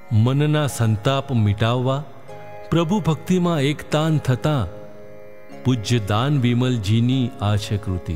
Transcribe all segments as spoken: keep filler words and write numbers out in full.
મનના સંતાપ મિટાવવા, પ્રભુ ભક્તિમાં એકતાન થતા પૂજ્ય દાન વિમલજીની આ છે કૃતિ.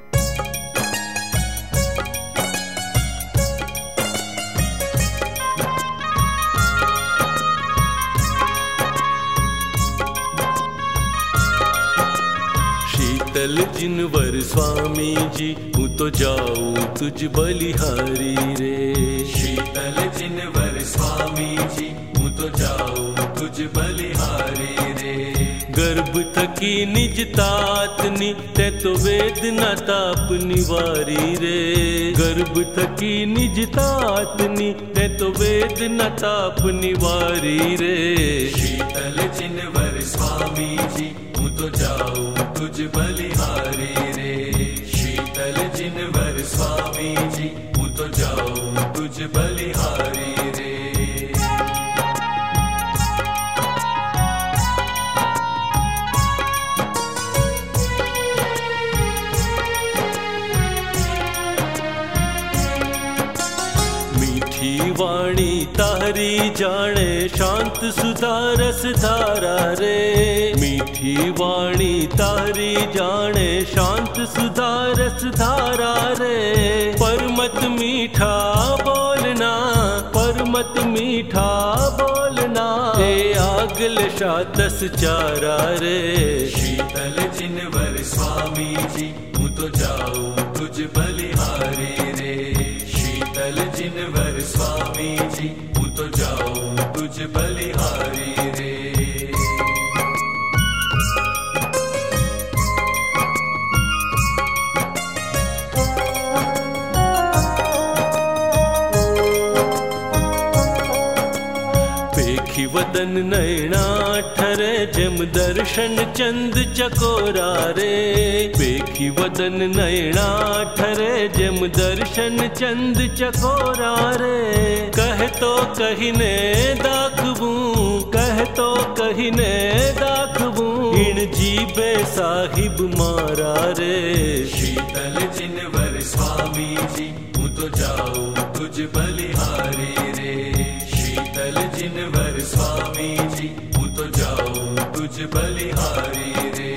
शीतल जिनवर स्वामी जी हूँ तो जाऊँ तुझ बलिहारी रे. शीतल जिनवर स्वामी जी हूँ तो जाऊँ तुझ बलिहारी रे. गर्भ थकी निज तातनी ते तो वेदना ताप निवारी रे. गर्भ थकी निज तातनी ते तो वेदना ताप निवारी रे. शीतल जिनवर स्वामी जी हूँ तो जाऊँ तुझ बलिहारी रे. शीतल जिनवर स्वामी जी हूँ तो जाऊँ तुझ बलिहारी रे. मीठी वाणी तारी जाने शांत सुधा रस धारा रे. मीठी वाणी तारी जाने शांत सुधा रस धारा रे. परमत मीठा बोलना, परमत मीठा बोलना, ए आगल शातस चारा रे. शीतल जिनवर स्वामी जी हूँ तो जाऊँ तुझ बलिहारी रे. शीतल जिनवर स्वामी जी हूँ तो जाऊँ तुझ बलिहारी रे. वदन नैना ठरे जम दर्शन चंद चकोरा रे. पेखी वदन नैना ठरे जम दर्शन चंद चकोरा रे. कह तो कहिने दाखबूं, कह तो कहिने दाखबूं, इन जीबे साहिब मारा रे. शीतल जिनवर स्वामी जी हूँ तो जाऊँ तुझ बलिहारी रे. शीतल जिनवर स्वामी जी हूँ तो जाऊँ तुझ बलिहारी रे.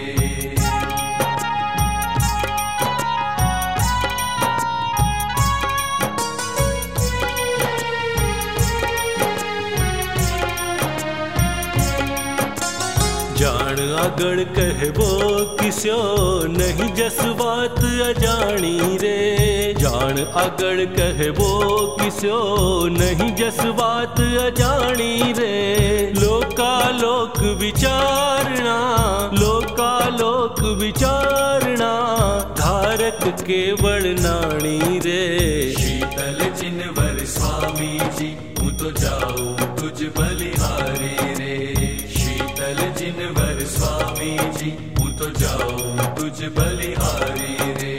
जान आगड़ कहबो किस्यो नहीं जस बात अजानी रे. जान आगड़ कहबो किस्यो नहीं जस बात अजानी रे. लोका लोक विचारना, लोका लोक विचारना, धारक केवल नाणी रे. शीतल जिनवर स्वामी जी हूँ तो जाऊँ तुझ बलिहारी रे. शीतल जिनवर स्वामी जी हूँ तो जाऊँ तुझ बलिहारी रे.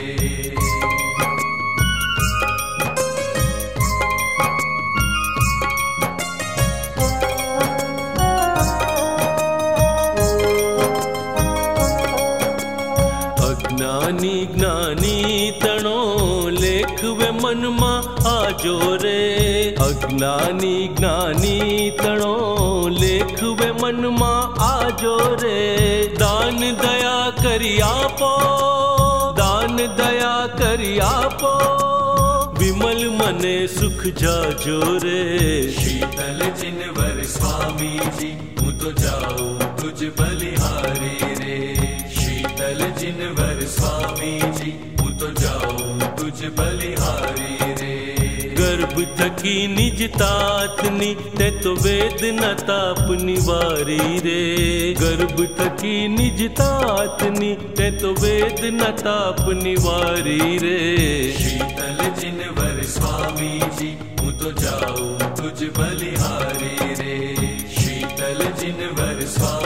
अज्ञानी ज्ञानी तणो लेख वे मन मा आजो रे. अज्ञानी ज्ञानी तणो लेख वे मन मा आजो रे. दान दया करी आपो, दान दया करी आपो, विमल मने सुख जाजो रे. शीतल जिनवर स्वामी जी हूँ तो जाऊँ तुझ बलिहारी रे. शीतल जिनवर स्वामी जी हूँ तो जाऊँ तुझ बलिहारी रे. गर्भ थकी निज तातनी ते तो वेदना ताप निवारी रे. गर्भ थकी निज तातनी ते तो वेदना ताप निवारी रे. शीतल जिनवर स्वामी जी हूँ तो जाऊँ तुझ बलिहारी रे. शीतल जिनवर स्वामी